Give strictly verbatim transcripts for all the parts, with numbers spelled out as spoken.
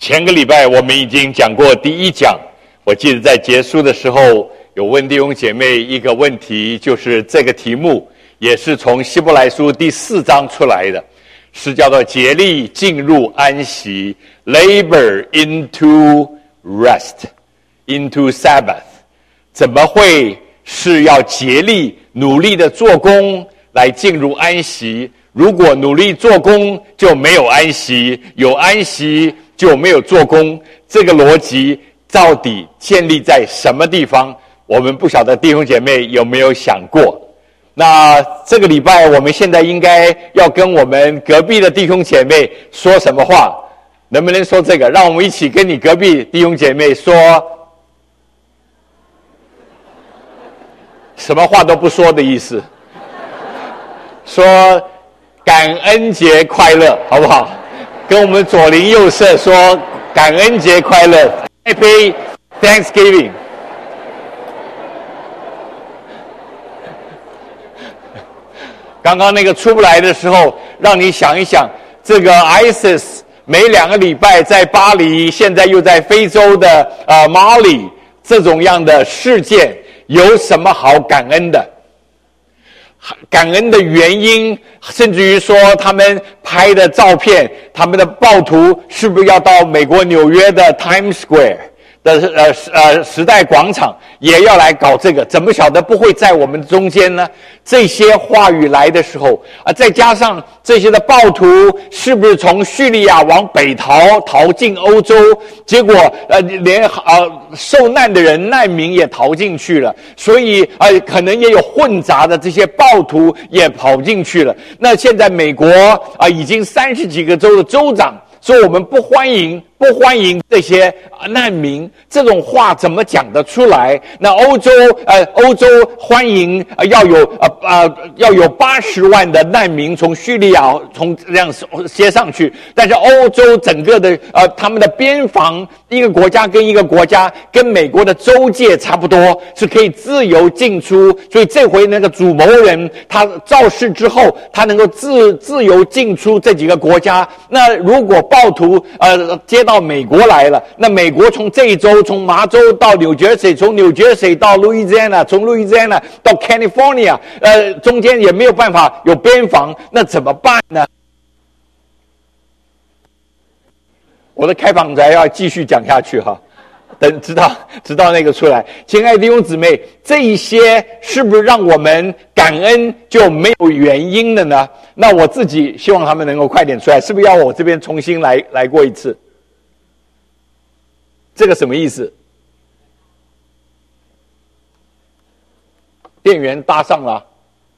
前个礼拜我们已经讲过第一讲，我记得在结束的时候有问弟兄姐妹一个问题，就是这个题目也是从希伯来书第四章出来的，是叫做竭力进入安息 Labor into rest into Sabbath。 怎么会是要竭力努力的做工来进入安息？如果努力做工就没有安息，有安息就没有做工，这个逻辑到底建立在什么地方？我们不晓得弟兄姐妹有没有想过。那这个礼拜我们现在应该要跟我们隔壁的弟兄姐妹说什么话？能不能说这个？让我们一起跟你隔壁弟兄姐妹说什么话都不说的意思，说感恩节快乐，好不好？跟我们左邻右舍说感恩节快乐 ，Happy Thanksgiving。刚刚那个出不来的时候，让你想一想，这个 ISIS 每两个礼拜在巴黎，现在又在非洲的呃马里，这种样的事件有什么好感恩的？感恩的原因，甚至于说他们拍的照片，他们的暴徒是不是要到美国纽约的 Times Square 的呃呃时代广场也要来搞这个？怎么晓得不会在我们中间呢？这些话语来的时候啊，再加上这些的暴徒是不是从叙利亚往北逃，逃进欧洲？结果呃连呃受难的人难民也逃进去了，所以呃可能也有混杂的这些暴徒也跑进去了。那现在美国啊、呃、已经三十几个州的州长说我们不欢迎不欢迎这些难民，这种话怎么讲得出来？那欧洲呃欧洲欢迎呃要有呃呃要有八十万的难民从叙利亚从这样接上去，但是欧洲整个的呃他们的边防，一个国家跟一个国家跟美国的州界差不多，是可以自由进出，所以这回那个主谋人他造势之后，他能够自自由进出这几个国家。那如果暴徒呃接到美国来了，那美国从这一州，从麻州到纽约水，从纽约水到路易斯安那，从路易斯安那到 California， 呃，中间也没有办法有边防，那怎么办呢？我的开场白要继续讲下去哈，等直到直到那个出来。亲爱的弟兄姊妹，这一些是不是让我们感恩就没有原因的呢？那我自己希望他们能够快点出来，是不是要我这边重新来来过一次？这个什么意思？电源搭上了，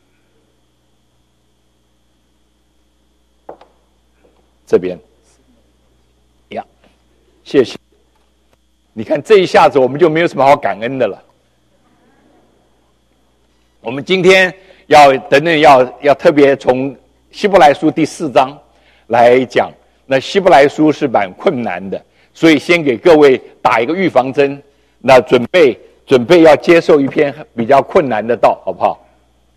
这边呀，谢谢。你看这一下子我们就没有什么好感恩的了。我们今天要等等要要特别从希伯来书第四章来讲，那希伯来书是蛮困难的。所以先给各位打一个预防针，那准备准备要接受一篇比较困难的道，好不好？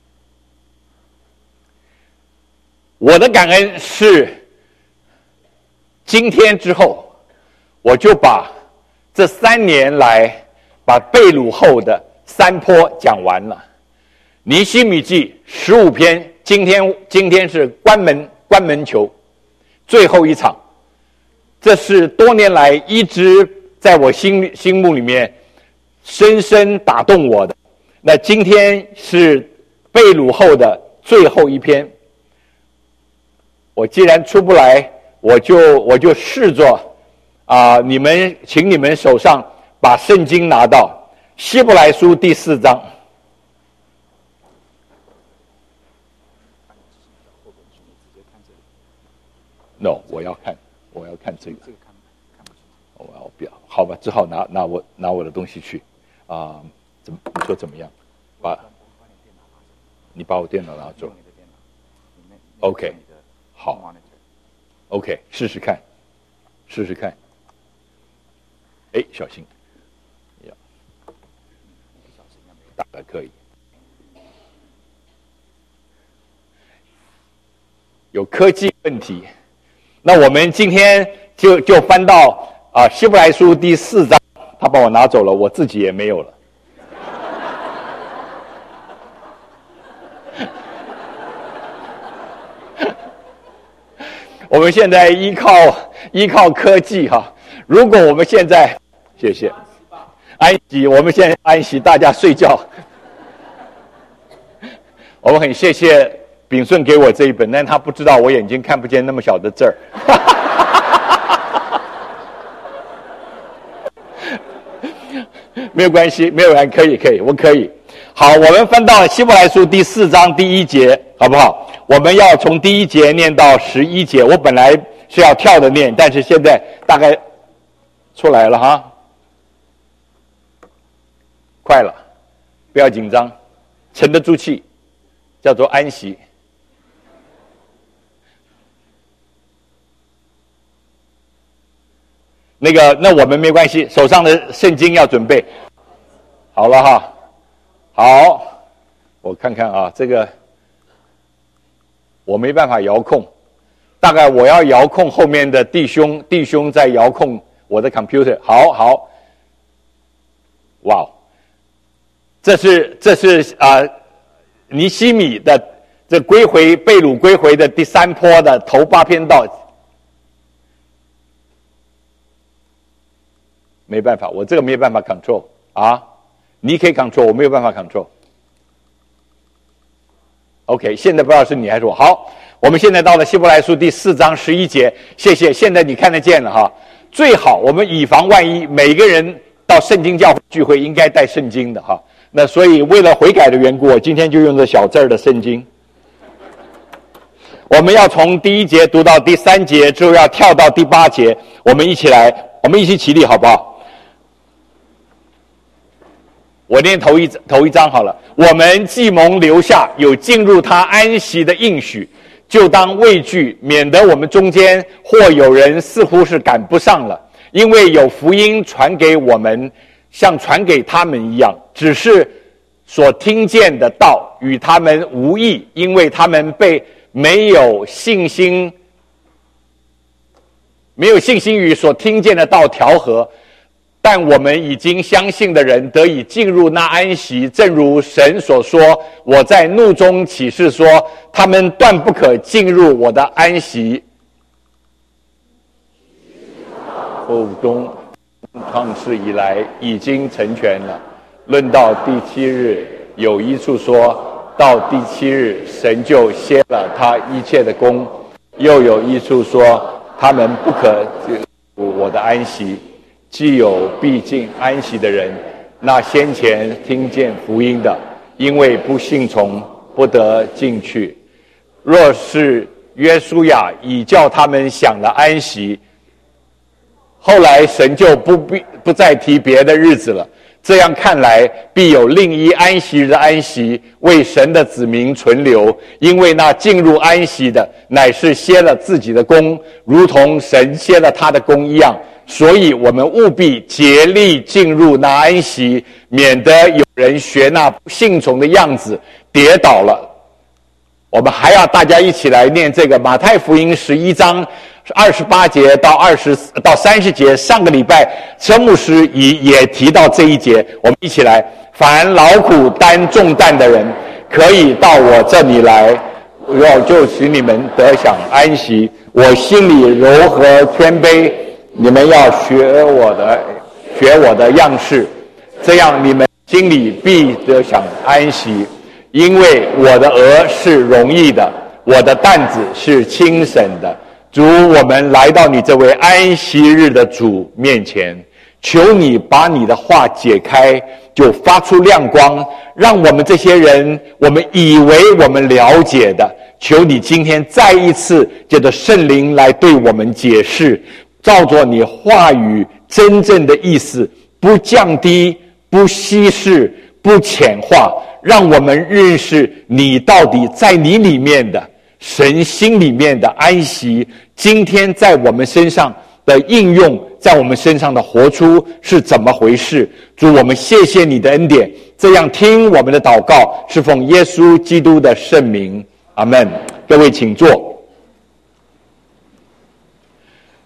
我的感恩是今天之后，我就把这三年来把被掳后的山坡讲完了。尼希米记十五篇，今天今天是关门关门球，最后一场。这是多年来一直在我心心目里面深深打动我的。那今天是被掳后的最后一篇，我既然出不来，我就我就试着啊、呃，你们请你们手上把圣经拿到希伯来书第四章。No， 我要看。我要看这个，这个看看不清楚。我要不要？好吧，只好拿拿我拿我的东西去，啊、呃，怎么你说怎么样？把，你把我电脑拿走。OK， 好 ，OK， 试试看，试试看。哎，小心，呀，大概可以。有科技问题。那我们今天就就翻到啊，希伯来书第四章，他把我拿走了，我自己也没有了。我们现在依靠依靠科技哈，如果我们现在，谢谢，安息，我们现在安息，大家睡觉。我们很谢谢秉顺给我这一本，但他不知道我眼睛看不见那么小的字儿。没有关系，没有关系，可以可以，我可以。好，我们翻到希伯来书第四章第一节，好不好？我们要从第一节念到十一节。我本来是要跳着念，但是现在大概出来了哈，快了，不要紧张，沉得住气，叫做安息。那个，那我们没关系，手上的圣经要准备好了哈。好，我看看啊，这个我没办法遥控，大概我要遥控后面的弟兄，弟兄在遥控我的 computer。好好，哇，这是这是啊、呃，尼希米的这归回被掳归回的第三波的头八篇道。没办法，我这个没有办法 control 啊，你可以 control， 我没有办法 control。OK， 现在不知道是你还是我。好，我们现在到了希伯来书第四章十一节，谢谢。现在你看得见了哈。最好我们以防万一，每个人到圣经教会聚会应该带圣经的哈。那所以为了悔改的缘故，我今天就用这小字的圣经。我们要从第一节读到第三节，之后要跳到第八节。我们一起来，我们一起起立好不好？我念头一头一章好了。我们既蒙留下有进入他安息的应许，就当畏惧，免得我们中间或有人似乎是赶不上了。因为有福音传给我们，像传给他们一样，只是所听见的道与他们无异，因为他们被没有信心，没有信心与所听见的道调和。但我们已经相信的人得以进入那安息，正如神所说，我在怒中起誓说，他们断不可进入我的安息。后中创世以来已经成全了。论到第七日，有一处说，到第七日神就歇了他一切的功，又有一处说，他们不可进入我的安息。既有必进安息的人，那先前听见福音的，因为不信从，不得进去。若是约书亚已叫他们享了安息，后来神就不必不再提别的日子了。这样看来，必有另一安息日的安息为神的子民存留，因为那进入安息的，乃是歇了自己的功，如同神歇了他的功一样。所以我们务必竭力进入那安息，免得有人学那不信从的样子跌倒了。我们还要大家一起来念这个马太福音十一章二十八节到二十到三十节。上个礼拜车牧师也也提到这一节，我们一起来：凡劳苦担重担的人，可以到我这里来，我就使你们得享安息。我心里柔和谦卑，你们要学我的，学我的样式，这样你们心里必得享安息。因为我的额是容易的，我的担子是轻省的。主，我们来到你这位安息日的主面前，求你把你的话解开，就发出亮光，让我们这些人，我们以为我们了解的，求你今天再一次借着圣灵来对我们解释，照着你话语真正的意思，不降低，不稀释，不浅化，让我们认识你到底在你里面的神心里面的安息，今天在我们身上的应用，在我们身上的活出是怎么回事。主，我们谢谢你的恩典，这样听我们的祷告是奉耶稣基督的圣名，阿们。各位请坐。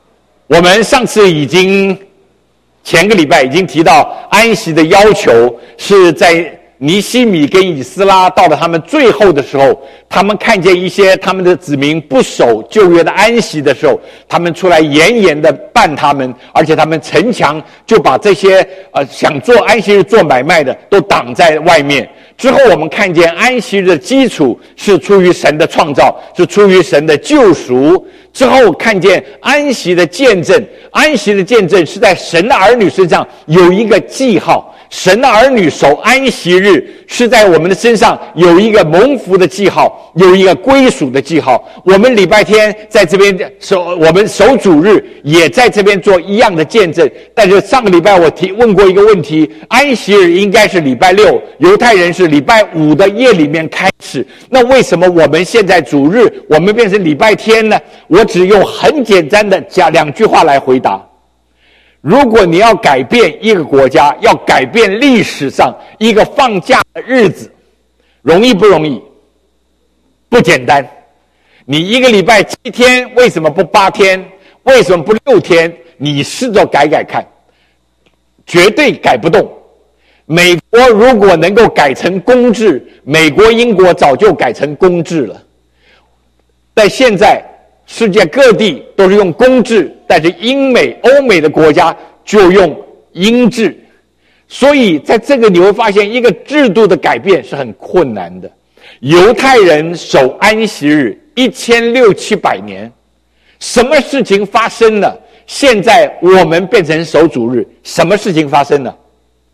我们上次已经前个礼拜已经提到安息的要求是在尼希米跟以斯拉到了他们最后的时候，他们看见一些他们的子民不守旧约的安息的时候，他们出来严严的办他们，而且他们城墙就把这些呃想做安息日做买卖的都挡在外面。之后我们看见安息日的基础是出于神的创造，是出于神的救赎。之后看见安息的见证，安息的见证是在神的儿女身上有一个记号，神的儿女守安息日是在我们的身上有一个蒙福的记号，有一个归属的记号。我们礼拜天在这边守，我们守主日也在这边做一样的见证。但是上个礼拜我提问过一个问题，安息日应该是礼拜六，犹太人是礼拜五的夜里面开始，那为什么我们现在主日我们变成礼拜天呢？我只用很简单的讲两句话来回答。如果你要改变一个国家，要改变历史上一个放假的日子，容易不容易？不简单。你一个礼拜七天，为什么不八天？为什么不六天？你试着改改看，绝对改不动。美国如果能够改成公制，美国、英国早就改成公制了。但现在世界各地都是用公制，但是英美、欧美的国家就用英制。所以在这个你会发现，一个制度的改变是很困难的。犹太人守安息日一千六七百年，什么事情发生了？现在我们变成守主日，什么事情发生了？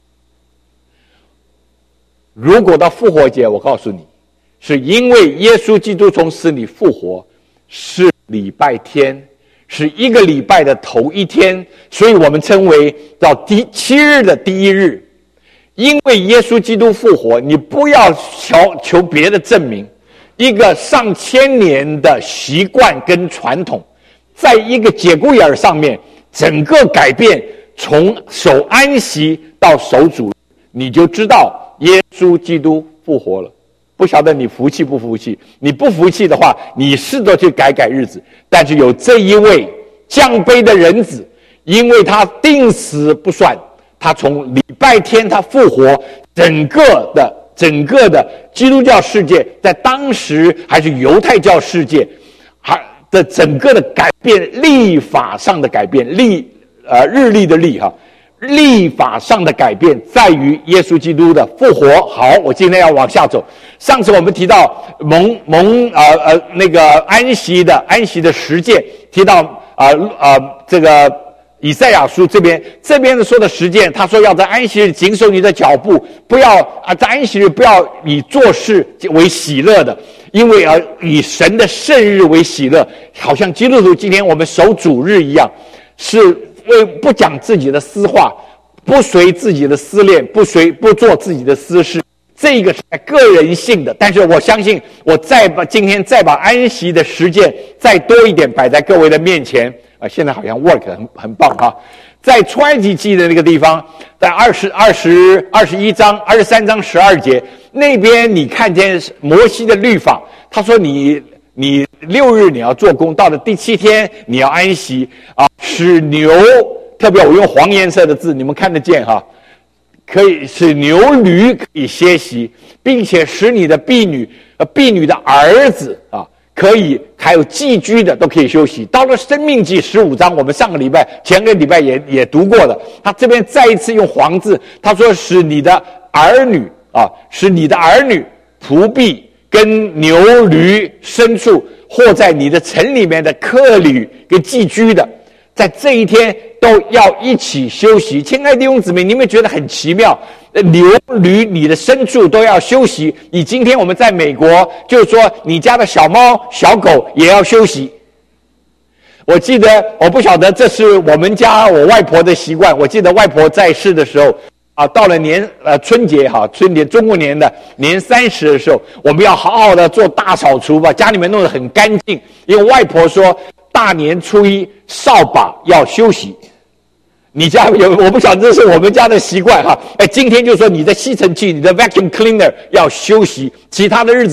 如果到复活节，我告诉你，是因为耶稣基督从死里复活，是礼拜天，是一个礼拜的头一天，所以我们称为到第七日的第一日。因为耶稣基督复活，你不要求求别的证明，一个上千年的习惯跟传统，在一个节骨眼上面，整个改变，从守安息到守主日，你就知道耶稣基督复活了。不晓得你服气不服气？你不服气的话，你试着去改改日子。但是有这一位降卑的人子，因为他定死不算，他从礼拜天他复活，整个的整个的基督教世界，在当时还是犹太教世界，还的整个的改变，历法上的改变，历呃日历的历哈。立法上的改变在于耶稣基督的复活。好，我今天要往下走。上次我们提到蒙蒙呃呃那个安息的安息的实践，提到啊啊、呃呃、这个以赛亚书这边这边的说的实践，他说要在安息日谨守你的脚步，不要啊在安息日不要以做事为喜乐的，因为啊以神的圣日为喜乐，好像基督徒今天我们守主日一样，是。为不讲自己的私话，不随自己的私恋，不随不做自己的私事，这个是个人性的。但是我相信，我再把今天再把安息的实践再多一点摆在各位的面前啊！现在好像 work 很很棒哈，在出埃及记的那个地方，在二十二十二十一章二十三章十二节那边，你看见摩西的律法，他说你。你六日你要做工，到了第七天你要安息啊！使牛，特别我用黄颜色的字，你们看得见哈？可以使牛驴可以歇息，并且使你的婢女、呃婢女的儿子啊，可以还有寄居的都可以休息。到了申命记十五章，我们上个礼拜、前个礼拜也也读过的，他这边再一次用黄字，他说使你的儿女啊，使你的儿女仆婢。跟牛驴牲畜或在你的城里面的客旅跟寄居的，在这一天都要一起休息。亲爱的弟兄姊妹，你们觉得很奇妙，牛驴你的牲畜都要休息，你今天我们在美国就是说你家的小猫小狗也要休息。我记得我不晓得这是我们家我外婆的习惯，我记得外婆在世的时候啊，到了年呃春节哈，春节中国年的年三十的时候，我们要好好的做大扫除，把家里面弄得很干净。因为外婆说，大年初一扫把要休息。你家有我不晓得这是我们家的习惯哈。哎，今天就说你的吸尘器、你的 vacuum cleaner 要休息，其他的日子要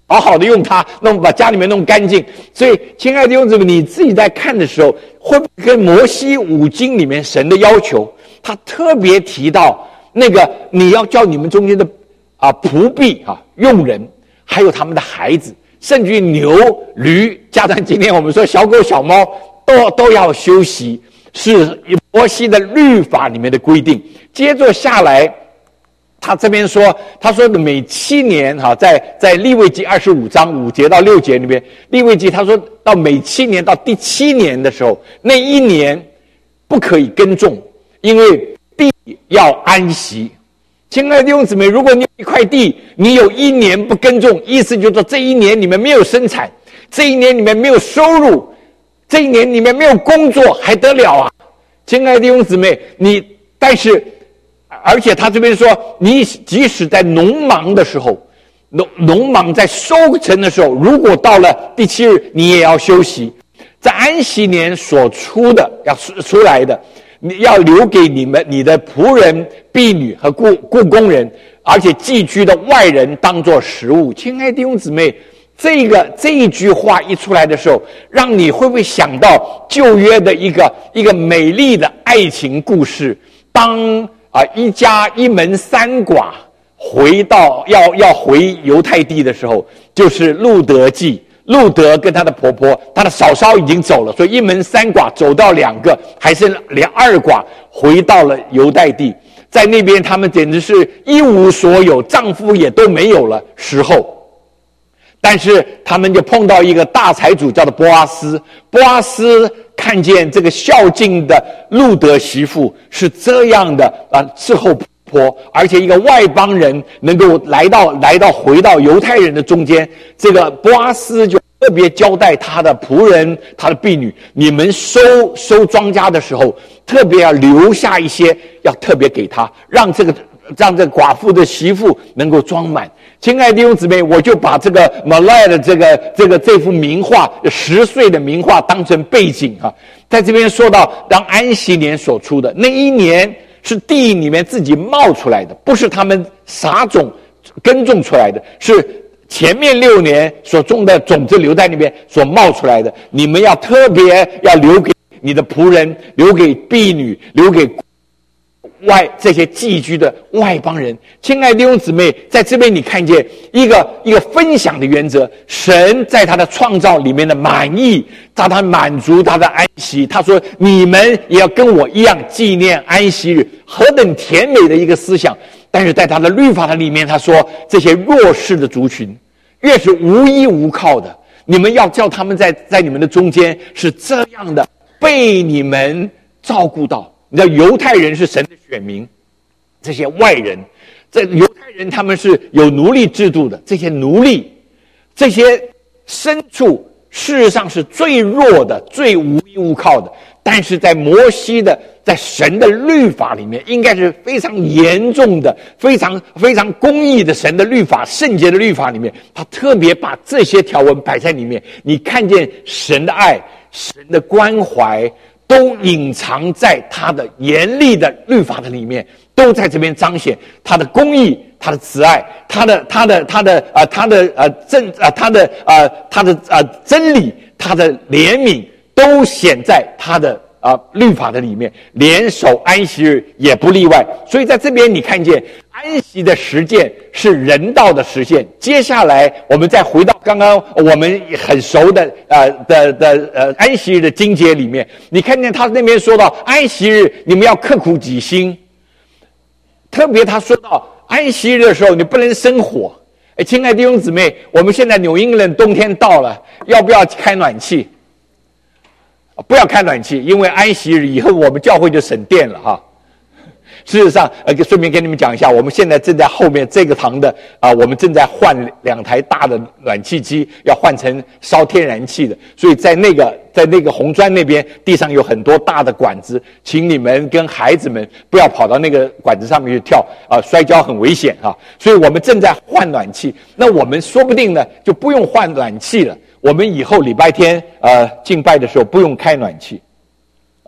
好好的用它，弄把家里面弄干净。所以，亲爱的弟兄姊妹，你自己在看的时候，会不会跟摩西五经里面神的要求，他特别提到那个你要叫你们中间的啊仆婢啊用人，还有他们的孩子，甚至于牛驴，加上今天我们说小狗小猫都都要休息，是摩西的律法里面的规定。接着下来。他这边说，他说的每七年哈，在在利未记二十五章五节到六节里面，利未记他说到每七年到第七年的时候，那一年不可以耕种，因为地要安息。亲爱的弟兄姊妹，如果你有一块地，你有一年不耕种，意思就是说这一年你们没有生产，这一年你们没有收入，这一年你们没有工作，还得了啊？亲爱的弟兄姊妹，你但是。而且他这边说，你即使在农忙的时候，农农忙在收成的时候，如果到了第七日，你也要休息。在安息年所出的要出来的，你要留给你们你的仆人、婢女和雇雇工人，而且寄居的外人当作食物。亲爱的弟兄姊妹，这个这一句话一出来的时候，让你会不会想到旧约的一个一个美丽的爱情故事？当啊，一家一门三寡回到要要回犹太地的时候，就是路德记。路德跟她的婆婆，她的嫂嫂已经走了，所以一门三寡走到两个，还剩两二寡回到了犹太地。在那边，他们简直是一无所有，丈夫也都没有了时候。但是他们就碰到一个大财主，叫做波阿斯。波阿斯看见这个孝敬的路德媳妇是这样的啊，伺候婆，而且一个外邦人能够来到来到回到犹太人的中间，这个波阿斯就特别交代他的仆人、他的婢女，你们收收庄稼的时候，特别要留下一些，要特别给他，让这个让这个寡妇的媳妇能够装满。亲爱的弟兄姊妹，我就把这个马来的这个这个这幅名画，十岁的名画当成背景啊，在这边说到，当安息年所出的那一年是地里面自己冒出来的，不是他们撒种耕种出来的，是前面六年所种的种子留在那边所冒出来的。你们要特别要留给你的仆人，留给婢女，留给外这些寄居的外邦人。亲爱的弟兄姊妹，在这边你看见一个一个分享的原则，神在他的创造里面的满意，让他满足他的安息。他说你们也要跟我一样纪念安息日，何等甜美的一个思想。但是在他的律法的里面，他说这些弱势的族群，越是无依无靠的，你们要叫他们在在你们的中间是这样的被你们照顾到。你知道犹太人是神的选民，这些外人，这犹太人他们是有奴隶制度的，这些奴隶，这些牲畜事实上是最弱的，最无依无靠的。但是在摩西的在神的律法里面，应该是非常严重的，非常非常公义的神的律法，圣洁的律法里面，他特别把这些条文摆在里面。你看见神的爱，神的关怀，都隐藏在他的严厉的律法的里面，都在这边彰显他的公义、他的慈爱、他的他的他的呃他的呃正呃他的呃他的呃真理、他的怜悯，都显在他的啊、呃，律法的里面，连守安息日也不例外。所以在这边你看见安息的实践是人道的实现。接下来我们再回到刚刚我们很熟的呃的的呃安息日的经节里面，你看见他那边说到安息日你们要刻苦己心，特别他说到安息日的时候你不能生火。哎，亲爱的弟兄姊妹，我们现在纽英伦冬天到了，要不要开暖气？不要开暖气，因为安息日以后我们教会就省电了哈。事实上，呃，顺便跟你们讲一下，我们现在正在后面这个堂的啊、呃，我们正在换两台大的暖气机，要换成烧天然气的，所以在那个在那个红砖那边地上有很多大的管子，请你们跟孩子们不要跑到那个管子上面去跳啊、呃，摔跤很危险啊。所以我们正在换暖气，那我们说不定呢就不用换暖气了。我们以后礼拜天呃敬拜的时候不用开暖气，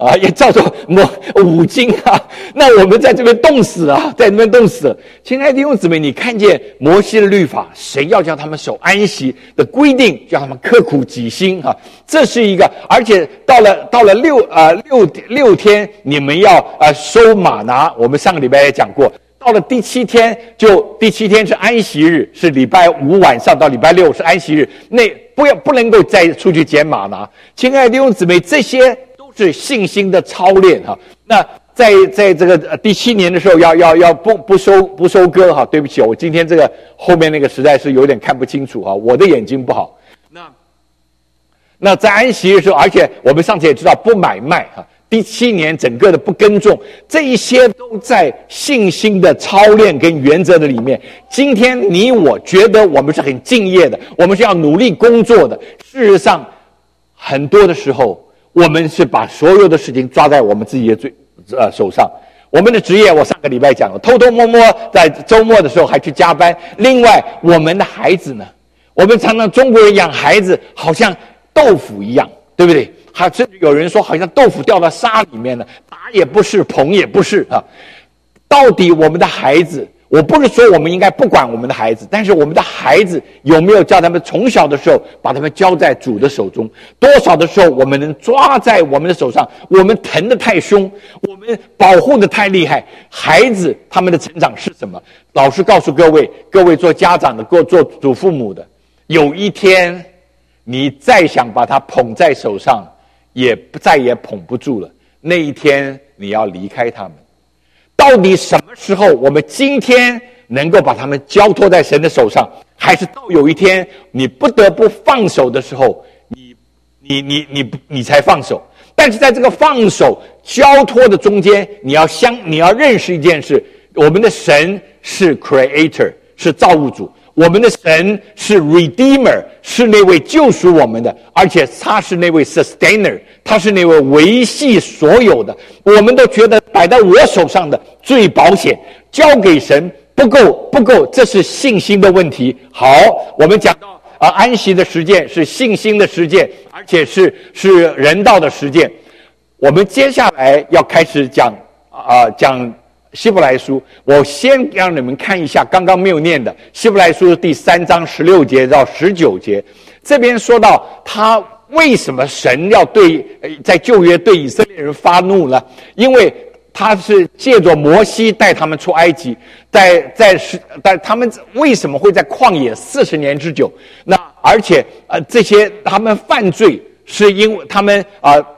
啊，也叫做摩五经啊。那我们在这边冻死啊，在那边冻死了。亲爱的弟兄姊妹，你看见摩西的律法，谁要叫他们守安息的规定，叫他们刻苦己心啊，这是一个。而且到了到了六呃六六天，你们要呃收玛拿，我们上个礼拜也讲过。到了第七天，就第七天是安息日，是礼拜五晚上到礼拜六是安息日，那不要不能够再出去捡玛拿。亲爱的弟兄姊妹，这些都是信心的操练哈。那在在这个第七年的时候，要要要不不收不收割哈。对不起，我今天这个后面那个实在是有点看不清楚哈，我的眼睛不好。那那在安息日的时候，而且我们上次也知道不买卖哈。第七年整个的不耕种，这一些都在信心的操练跟原则的里面。今天你我觉得我们是很敬业的，我们是要努力工作的。事实上，很多的时候，我们是把所有的事情抓在我们自己的嘴呃手上。我们的职业，我上个礼拜讲了，偷偷摸摸在周末的时候还去加班。另外，我们的孩子呢，我们常常中国人养孩子好像豆腐一样，对不对？还甚至有人说，好像豆腐掉到沙里面了，打也不是，捧也不是啊。到底我们的孩子，我不是说我们应该不管我们的孩子，但是我们的孩子有没有叫他们从小的时候把他们交在主的手中？多少的时候我们能抓在我们的手上？我们疼得太凶，我们保护得太厉害，孩子他们的成长是什么？老实告诉各位，各位做家长的，做祖父母的，有一天你再想把他捧在手上，也再也捧不住了。那一天你要离开他们。到底什么时候我们今天能够把他们交托在神的手上，还是到有一天你不得不放手的时候，你你你你你才放手？但是在这个放手交托的中间，你要相你要认识一件事，我们的神是 creator， 是造物主。我们的神是 Redeemer， 是那位救赎我们的，而且他是那位 Sustainer， 他是那位维系所有的。我们都觉得摆在我手上的最保险，交给神不够不够，这是信心的问题。好，我们讲到啊，安息的实践是信心的实践，而且是是人道的实践。我们接下来要开始讲啊、呃、讲。希伯来书，我先让你们看一下刚刚没有念的希伯来书第三章十六节到十九节。这边说到他为什么神要对在旧约对以色列人发怒呢？因为他是借着摩西带他们出埃及，在在但他们为什么会在旷野四十年之久？那而且呃这些他们犯罪是因为他们啊。呃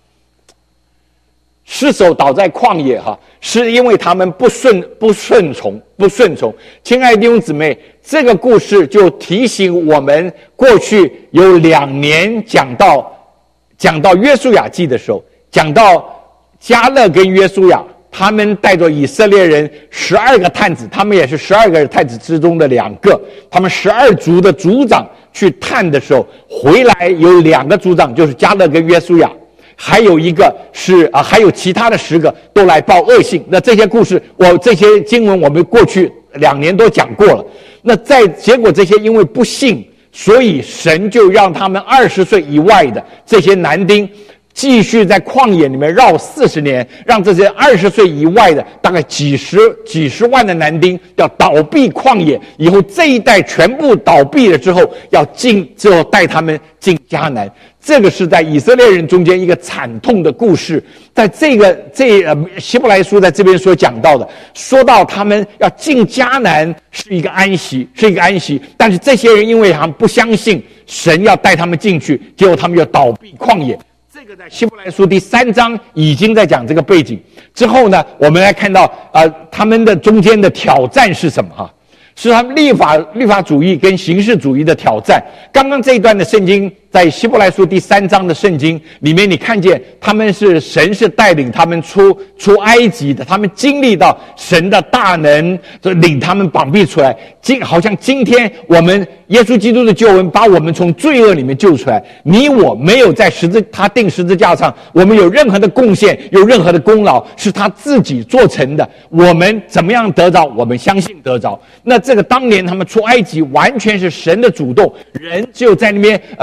失手倒在旷野哈，是因为他们不顺不顺从不顺从。亲爱的弟兄姊妹，这个故事就提醒我们，过去有两年讲到讲到约书亚记的时候，讲到迦勒跟约书亚，他们带着以色列人十二个探子，他们也是十二个探子之中的两个，他们十二族的族长去探的时候，回来有两个族长，就是迦勒跟约书亚。还有一个是啊，还有其他的十个都来报恶信。那这些故事，我这些经文我们过去两年都讲过了。那在结果这些因为不信，所以神就让他们二十岁以外的这些男丁继续在旷野里面绕四十年，让这些二十岁以外的大概几十几十万的男丁要倒闭旷野，以后这一代全部倒闭了之后，要进之后带他们进迦南。这个是在以色列人中间一个惨痛的故事，在这个这呃希伯来书在这边所讲到的，说到他们要进迦南是一个安息，是一个安息，但是这些人因为他们不相信神要带他们进去，结果他们要倒闭旷野。这个在希伯来书第三章已经在讲这个背景。之后呢，我们来看到啊、呃，他们的中间的挑战是什么哈？是他们立法律法主义跟形式主义的挑战。刚刚这一段的圣经，在希伯来书第三章的圣经里面，你看见他们是神是带领他们出出埃及的，他们经历到神的大能，就领他们绑臂出来。今好像今天我们耶稣基督的救恩把我们从罪恶里面救出来，你我没有在十字他钉十字架上，我们有任何的贡献，有任何的功劳，是他自己做成的。我们怎么样得着？我们相信得着。那这个当年他们出埃及完全是神的主动，人就在那边呃不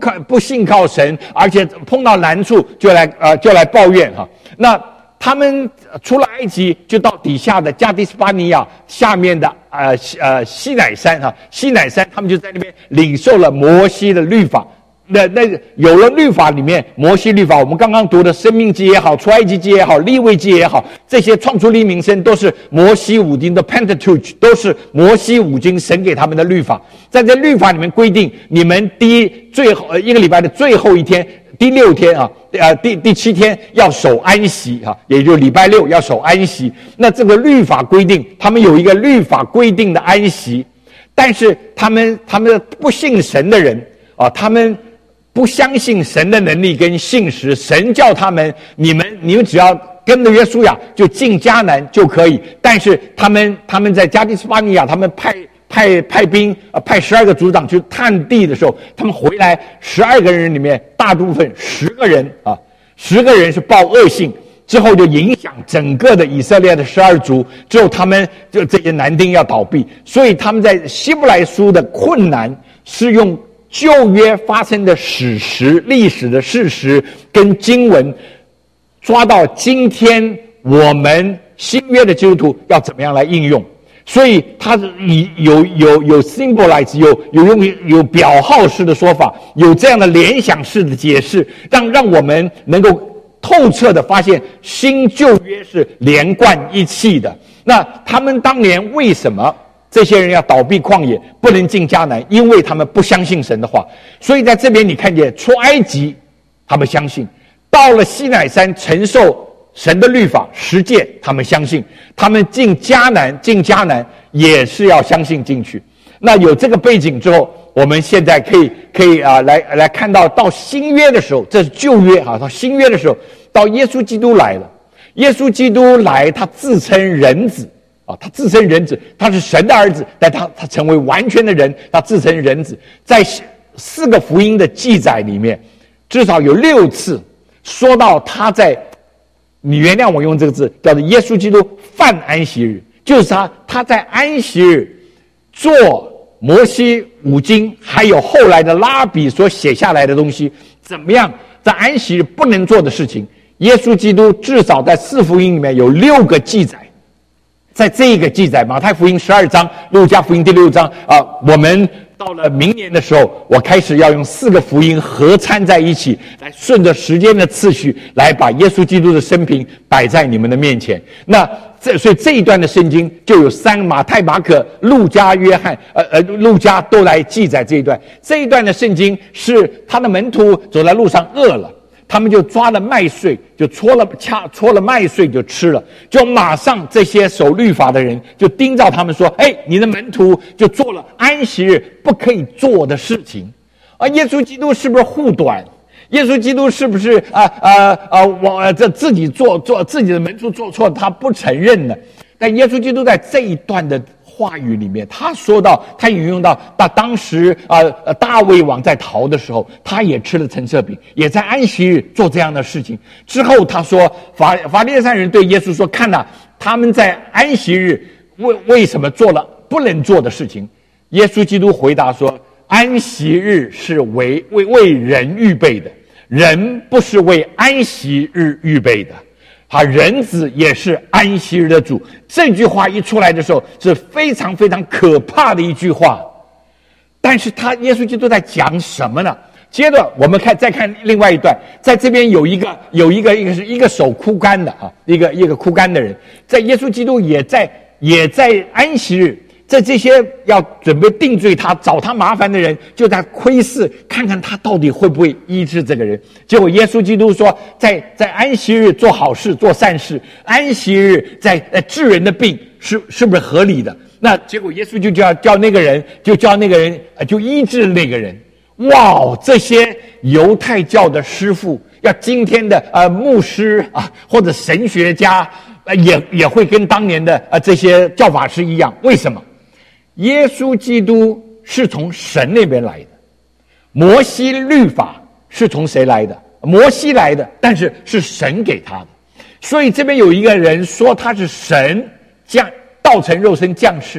靠不信靠神，而且碰到难处就来呃就来抱怨哈。那他们出了埃及，就到底下的加迪斯巴尼亚下面的呃呃西乃山哈，西乃山他们就在那边领受了摩西的律法。那那有了律法里面，摩西律法，我们刚刚读的生命记也好，出埃及记也好，利未记也好，这些创出利民生都是摩西五经的 Pentateuch， 都是摩西五经神给他们的律法。在这律法里面规定，你们第一最后一个礼拜的最后一天，第六天啊，呃第第七天要守安息啊，也就是礼拜六要守安息。那这个律法规定，他们有一个律法规定的安息，但是他们他们不信神的人啊，他们不相信神的能力跟信实，神叫他们，你们你们只要跟着约书亚就进迦南就可以。但是他们他们在加迪斯巴尼亚，他们派派派兵呃派十二个族长去探地的时候，他们回来十二个人里面，大部分十个人啊，十个人是报恶信，之后就影响整个的以色列的十二族，之后他们就这些男丁要倒闭，所以他们在希伯来书的困难是用旧约发生的史实、历史的事实跟经文，抓到今天我们新约的基督徒要怎么样来应用。所以他有有有 symbolize， 有有用有表号式的说法，有这样的联想式的解释，让让我们能够透彻的发现新旧约是连贯一气的。那他们当年为什么这些人要倒闭旷野，不能进迦南？因为他们不相信神的话。所以在这边你看见出埃及他们相信，到了西乃山承受神的律法十诫，他们相信，他们进迦南进迦南也是要相信进去。那有这个背景之后，我们现在可以可以啊来来看到，到新约的时候，这是旧约啊，到新约的时候，到耶稣基督来了，耶稣基督来，他自称人子啊，他自称人子，他是神的儿子，但他他成为完全的人，他自称人子。在四个福音的记载里面，至少有六次说到他在，你原谅我用这个字，叫做耶稣基督犯安息日，就是他他在安息日做摩西五经还有后来的拉比所写下来的东西，怎么样在安息日不能做的事情，耶稣基督至少在四福音里面有六个记载。在这一个记载，马太福音十二章，路加福音第六章啊、呃，我们到了明年的时候，我开始要用四个福音合参在一起，来顺着时间的次序来把耶稣基督的生平摆在你们的面前。那这所以这一段的圣经就有三，马太、马可、路加、约翰，呃呃，路加都来记载这一段。这一段的圣经是他的门徒走在路上饿了，他们就抓了麦穗，就搓了掐搓了麦穗就吃了，就马上这些守律法的人就盯着他们说：“哎，你的门徒就做了安息日不可以做的事情。”啊，耶稣基督是不是护短？耶稣基督是不是啊啊啊？我这自己做做自己的门徒做错，他不承认呢？但耶稣基督在这一段的话语里面，他说到，他引用到，到当时啊、呃，大卫王在逃的时候，他也吃了陈设饼，也在安息日做这样的事情。之后他说，法法利赛人对耶稣说：“看哪，他们在安息日为为什么做了不能做的事情？”耶稣基督回答说：“安息日是为为为人预备的，人不是为安息日预备的。”啊，人子也是安息日的主。这句话一出来的时候，是非常非常可怕的一句话。但是他耶稣基督在讲什么呢？接着我们看，再看另外一段，在这边有一个有一个一个是一个手枯干的啊，一个一个枯干的人，在耶稣基督也在也在安息日。在这些要准备定罪他、找他麻烦的人，就在窥视，看看他到底会不会医治这个人。结果耶稣基督说，在在安息日做好事、做善事，安息日在呃治人的病，是是不是合理的？那结果耶稣就叫叫那个人，就叫那个人，呃、就医治那个人。哇，这些犹太教的师傅，要今天的呃牧师啊，或者神学家，呃也也会跟当年的呃这些教法师一样，为什么？耶稣基督是从神那边来的，摩西律法是从谁来的？摩西来的，但是是神给他的。所以这边有一个人说他是神降道成肉身降世，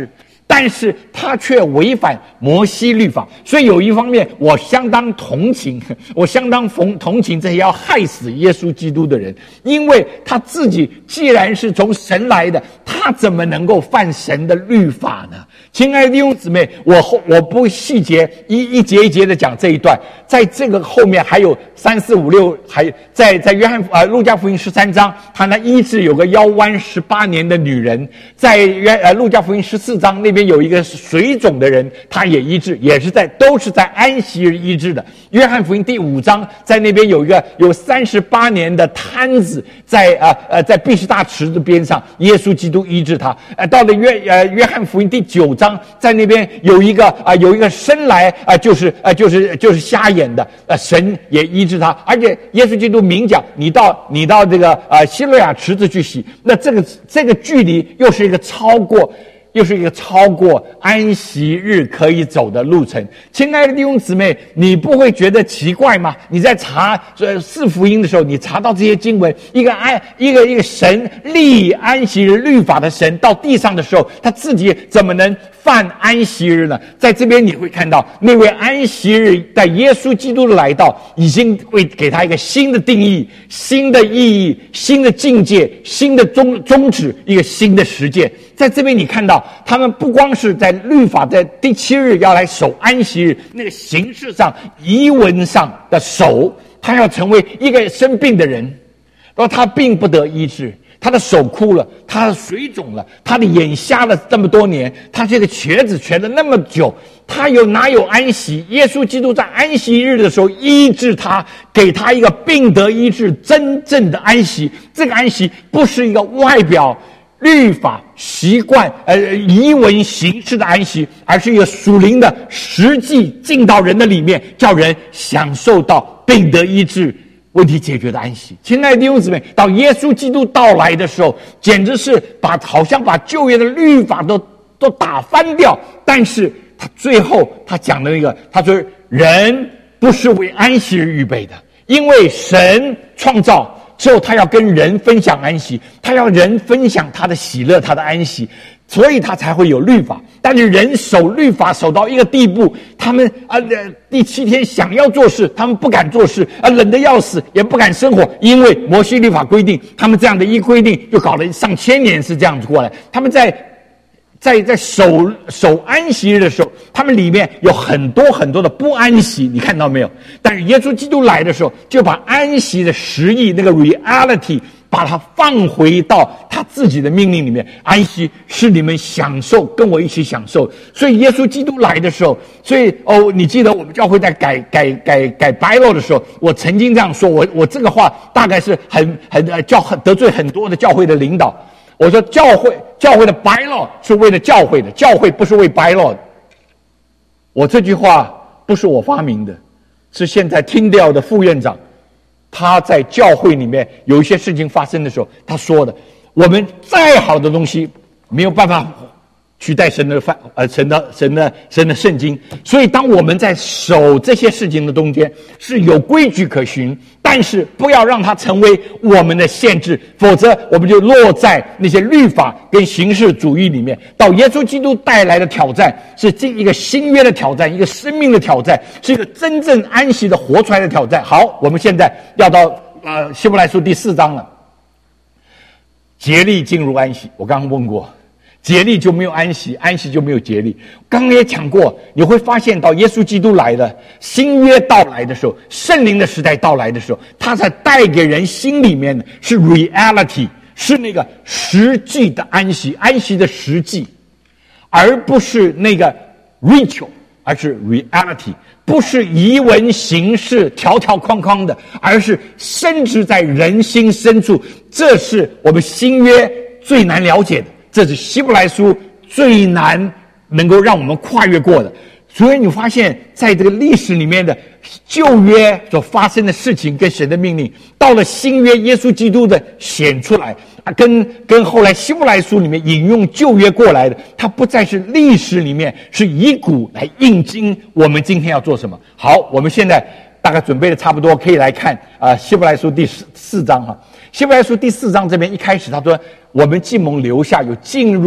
但是他却违反摩西律法，所以有一方面我相当同情，我相当同情这些要害死耶稣基督的人，因为他自己既然是从神来的，他怎么能够犯神的律法呢？亲爱的弟兄姊妹，我我不细节一一节一节的讲这一段，在这个后面还有三四五六，还在在约翰呃路加福音十三章，他那医治有个腰弯十八年的女人，在约呃路加福音十四章那边有一个水肿的人，他也医治，也是在都是在安息日医治的。约翰福音第五章在那边有一个有三十八年的瘫子，在呃呃在毕士大池子边上，耶稣基督医治他。呃到了约呃约翰福音第九章。在那边有一个啊、呃，有一个生来啊、呃，就是啊、呃，就是就是瞎眼的，呃，神也医治他，而且耶稣基督明讲，你到你到这个呃希洛亚池子去洗，那这个这个距离又是一个超过。又是一个超过安息日可以走的路程。亲爱的弟兄姊妹，你不会觉得奇怪吗？你在查呃四福音的时候，你查到这些经文，一个安一个一个神立安息日律法的神到地上的时候，他自己怎么能犯安息日呢？在这边你会看到，那位安息日在耶稣基督的来到，已经会给他一个新的定义、新的意义、新的境界、新的宗宗旨，一个新的实践。在这边你看到，他们不光是在律法在第七日要来守安息日，那个形式上、仪文上的守，他要成为一个生病的人，而他并不得医治，他的手枯了，他的水肿了，他的眼瞎了这么多年，他这个瘸子瘸了那么久，他有哪有安息？耶稣基督在安息日的时候医治他，给他一个病得医治，真正的安息。这个安息不是一个外表律法习惯呃仪文形式的安息，而是一个属灵的实际进到人的里面，叫人享受到病得医治、问题解决的安息。亲爱的弟兄姊妹，到耶稣基督到来的时候，简直是把好像把旧约的律法都都打翻掉。但是他最后他讲的那个，他说人不是为安息日预备的，因为神创造之后，他要跟人分享安息，他要人分享他的喜乐，他的安息，所以他才会有律法。但是人守律法守到一个地步，他们啊、呃、第七天想要做事，他们不敢做事，啊冷得要死，也不敢生活，因为摩西律法规定，他们这样的一规定，就搞了上千年是这样子过来。他们在在在守守安息日的时候，他们里面有很多很多的不安息，你看到没有？但是耶稣基督来的时候，就把安息的实意那个 reality 把它放回到他自己的命令里面。安息是你们享受，跟我一起享受。所以耶稣基督来的时候，所以哦，你记得我们教会在改改改改 bylaw 的时候，我曾经这样说，我我这个话大概是很很呃教得罪很多的教会的领导。我说教会教会的 bylaw 是为了教会的，教会不是为 bylaw 的。我这句话不是我发明的，是现在听掉的副院长，他在教会里面有一些事情发生的时候他说的。我们再好的东西没有办法取代神的范呃神的神的神的圣经，所以当我们在守这些事情的中间是有规矩可循，但是不要让它成为我们的限制，否则我们就落在那些律法跟形式主义里面。到耶稣基督带来的挑战是一个新约的挑战，一个生命的挑战，是一个真正安息的活出来的挑战。好，我们现在要到呃希伯来书第四章了，竭力进入安息。我刚刚问过，竭力就没有安息，安息就没有竭力。刚刚也讲过，你会发现到耶稣基督来了，新约到来的时候，圣灵的时代到来的时候，他才带给人心里面的是 reality， 是那个实际的安息，安息的实际，而不是那个 ritual， 而是 reality， 不是仪文形式条条框框的，而是深植在人心深处。这是我们新约最难了解的，这是希伯来书最难能够让我们跨越过的。所以你发现在这个历史里面的旧约所发生的事情跟神的命令，到了新约耶稣基督的显出来，跟跟后来希伯来书里面引用旧约过来的，它不再是历史里面，是以古来应今我们今天要做什么。好，我们现在大概准备的差不多，可以来看啊、呃、希伯来书第四四章哈。希伯来书第四章这边一开始他说，我们既蒙留下，有进入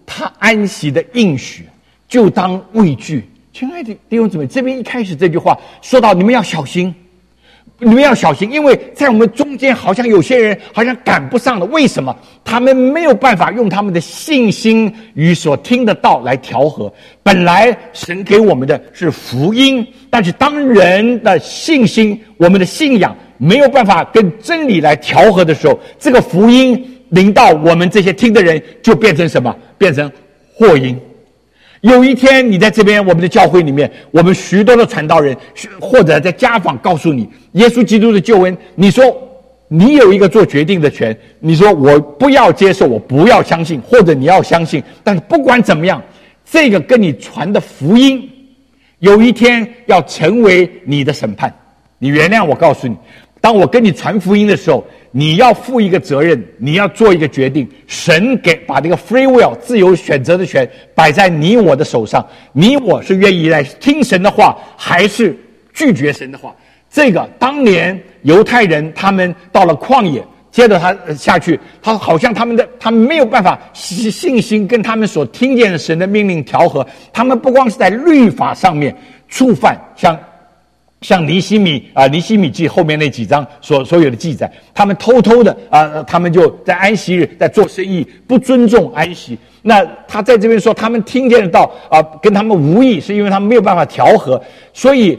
他安息的应许，就当畏惧。亲爱的弟兄姊妹，这边一开始这句话说到，你们要小心，你们要小心，因为在我们中间好像有些人好像赶不上了。为什么？他们没有办法用他们的信心与所听的道来调和。本来神给我们的是福音，但是当人的信心，我们的信仰没有办法跟真理来调和的时候，这个福音临到我们这些听的人，就变成什么？变成祸音。有一天你在这边我们的教会里面，我们许多的传道人或者在家访告诉你耶稣基督的救恩，你说你有一个做决定的权，你说我不要接受，我不要相信，或者你要相信，但是不管怎么样，这个跟你传的福音有一天要成为你的审判。你原谅我告诉你，当我跟你传福音的时候，你要负一个责任，你要做一个决定。神给把这个 free will 自由选择的权摆在你我的手上，你我是愿意来听神的话，还是拒绝神的话。这个当年犹太人他们到了旷野，接着他下去，他好像他们的他们没有办法信心跟他们所听见的神的命令调和，他们不光是在律法上面触犯，像像尼希米啊、呃，尼希米记后面那几章所所有的记载，他们偷偷的啊、呃，他们就在安息日在做生意，不尊重安息。那他在这边说，他们听见得到啊、呃，跟他们无异，是因为他们没有办法调和，所以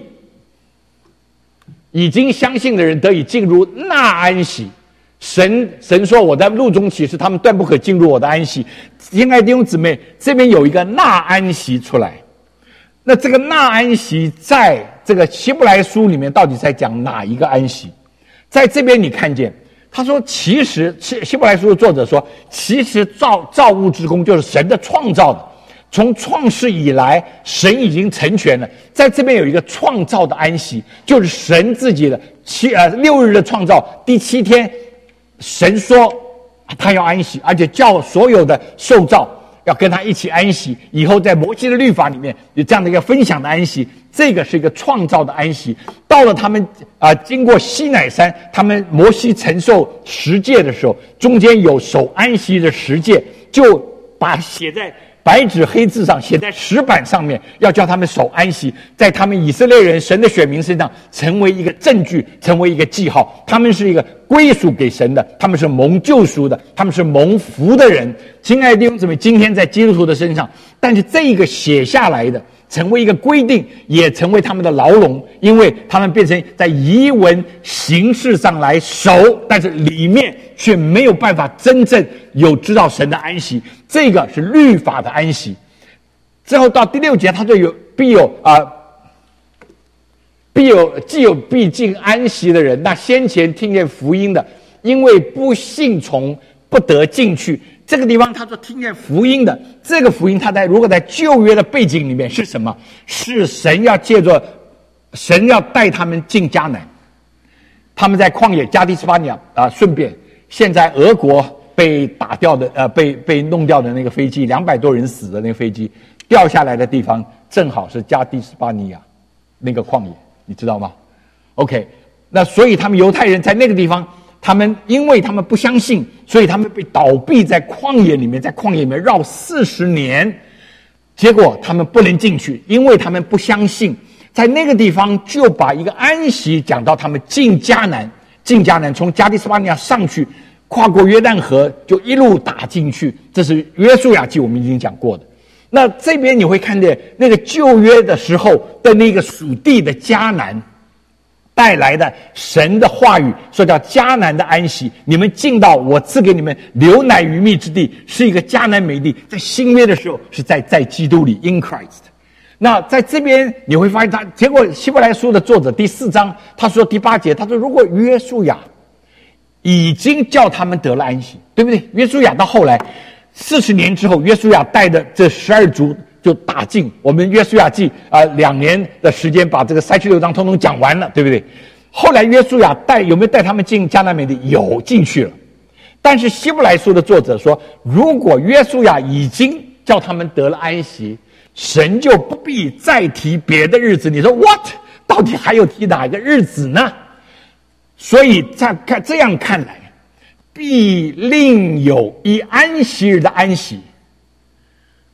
已经相信的人得以进入那安息。神神说，我在路中启示，他们断不可进入我的安息。亲爱的弟兄姊妹，这边有一个那安息出来。那这个那安息在这个希伯来书里面到底在讲哪一个安息？在这边你看见他说，其实希伯来书的作者说，其实造造物之功就是神的创造的，从创世以来神已经成全了。在这边有一个创造的安息，就是神自己的七呃六日的创造，第七天神说他要安息，而且叫所有的受造要跟他一起安息。以后在摩西的律法里面有这样的一个分享的安息，这个是一个创造的安息。到了他们啊、呃，经过西乃山，他们摩西承受十诫的时候，中间有守安息的十诫，就把写在白纸黑字上，写在石板上面，要叫他们守安息，在他们以色列人神的选民身上成为一个证据，成为一个记号。他们是一个归属给神的，他们是蒙救赎的，他们是蒙福的人。亲爱的弟兄姊妹，今天在基督徒的身上，但是这一个写下来的成为一个规定，也成为他们的牢笼，因为他们变成在遗文形式上来守，但是里面却没有办法真正有知道神的安息。这个是律法的安息。之后到第六节，他就有必有啊、呃，必有既有必进安息的人，那先前听见福音的，因为不信从，不得进去。这个地方他说听见福音的，这个福音他在如果在旧约的背景里面是什么？是神要借着神要带他们进迦南。他们在旷野加迪斯巴尼亚啊，顺便现在俄国被打掉的呃被被弄掉的那个飞机，两百多人死的那个飞机掉下来的地方，正好是加迪斯巴尼亚那个旷野，你知道吗 ？OK， 那所以他们犹太人在那个地方。他们因为他们不相信，所以他们被倒闭在旷野里面，在旷野里面绕四十年，结果他们不能进去，因为他们不相信。在那个地方就把一个安息讲到他们进迦南，进迦南从加迪斯巴尼亚上去，跨过约旦河就一路打进去，这是约书亚记我们已经讲过的。那这边你会看见那个旧约的时候的那个属地的迦南带来的神的话语，说叫迦南的安息，你们进到我赐给你们流奶与蜜之地，是一个迦南美地。在新约的时候是在在基督里 in Christ。 那在这边你会发现他，结果希伯来书的作者第四章他说第八节，他说如果约书亚已经叫他们得了安息，对不对？约书亚到后来四十年之后，约书亚带的这十二族就打进我们约书亚记啊、呃，两年的时间把这个三十六章通通讲完了，对不对？后来约书亚带有没有带他们进迦南美地？有，进去了。但是希伯来书的作者说，如果约书亚已经叫他们得了安息，神就不必再提别的日子。你说 what？ 到底还有提哪个日子呢？所以在看这样看来，必另有一安息日的安息。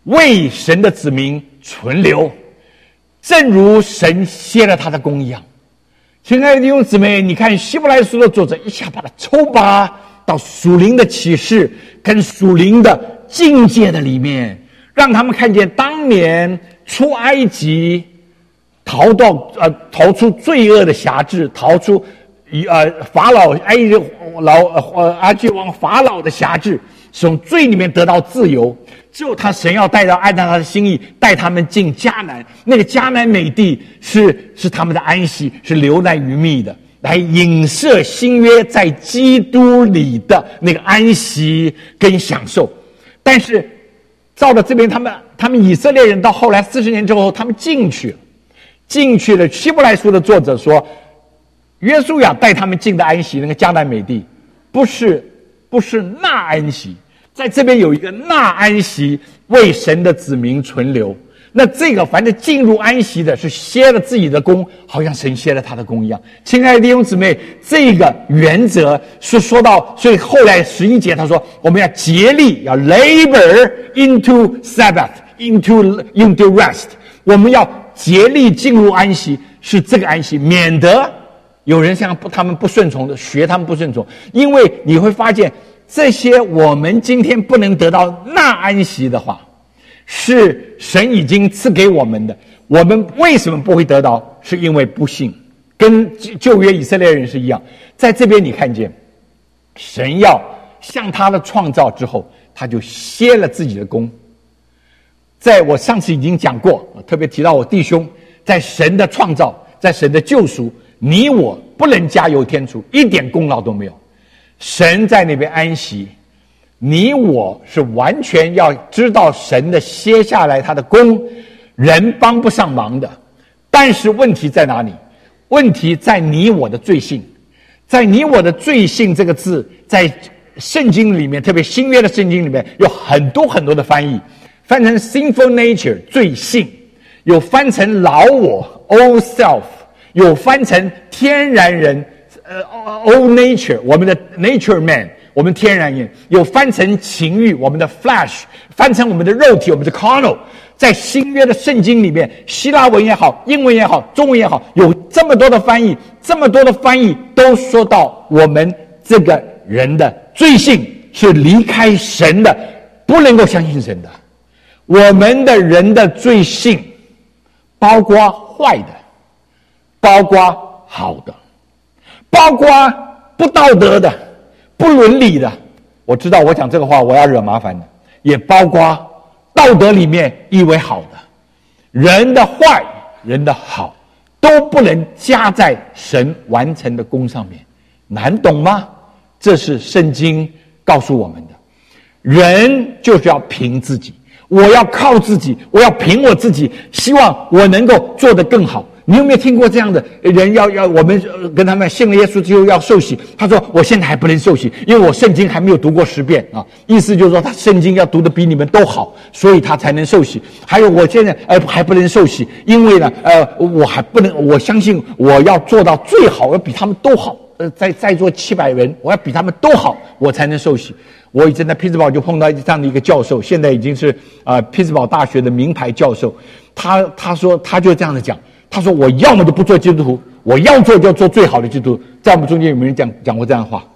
为神的子民存留，正如神歇了他的功一样。亲爱的弟兄姊妹，你看希伯来书的作者一下把它抽拔到属灵的启示跟属灵的境界的里面，让他们看见当年出埃及逃到呃逃出罪恶的辖制，逃出呃法老埃及老呃埃及王法老的辖制，从罪里面得到自由。只有他神要带到按照他的心意带他们进迦南，那个迦南美地是是他们的安息，是流奶与蜜的，来影射新约在基督里的那个安息跟享受。但是照到这边，他们他们以色列人到后来四十年之后，他们进去了，进去了。希伯来书的作者说，约书亚带他们进的安息，那个迦南美地，不是不是那安息。在这边有一个那安息，为神的子民存留。那这个凡是进入安息的，是歇了自己的功，好像神歇了他的功一样。亲爱的弟兄姊妹，这个原则是说到，所以后来十一节他说，我们要竭力，要 labor into Sabbath, into into rest， 我们要竭力进入安息，是这个安息，免得有人像他们不顺从的学他们不顺从。因为你会发现，这些我们今天不能得到那安息的话，是神已经赐给我们的。我们为什么不会得到？是因为不信，跟旧约以色列人是一样。在这边你看见，神要向他的创造之后，他就歇了自己的功。在我上次已经讲过，特别提到我弟兄，在神的创造，在神的救赎，你我不能加油添醋，一点功劳都没有。神在那边安息，你我是完全要知道神的歇下来他的功，人帮不上忙的。但是问题在哪里？问题在你我的罪性。在你我的罪性这个字，在圣经里面，特别新约的圣经里面有很多很多的翻译，翻成 sinful nature 罪性，有翻成老我 old self， 有翻成天然人呃 old nature 我们的 nature man， 我们天然人，有翻成情欲我们的 flesh， 翻成我们的肉体我们的 carnal。在新约的圣经里面，希腊文也好，英文也好，中文也好，有这么多的翻译，这么多的翻译都说到我们这个人的罪性是离开神的，不能够相信神的。我们的人的罪性包括坏的，包括好的，包括不道德的，不伦理的。我知道我讲这个话我要惹麻烦的，也包括道德里面以为好的。人的坏人的好都不能加在神完成的功上面，难懂吗？这是圣经告诉我们的。人就是要凭自己，我要靠自己，我要凭我自己，希望我能够做得更好。你有没有听过这样的人？要要我们跟他们信了耶稣之后要受洗，他说我现在还不能受洗，因为我圣经还没有读过十遍啊。意思就是说他圣经要读得比你们都好，所以他才能受洗。还有我现在呃还不能受洗，因为呢呃我还不能，我相信我要做到最好，我要比他们都好。呃在在座七百人，我要比他们都好，我才能受洗。我以前在匹兹堡就碰到这样的一个教授，现在已经是呃匹兹堡大学的名牌教授。他他说他就这样的讲。他说我要么就不做基督徒，我要做就要做最好的基督徒。在我们中间有没有人讲讲过这样的话？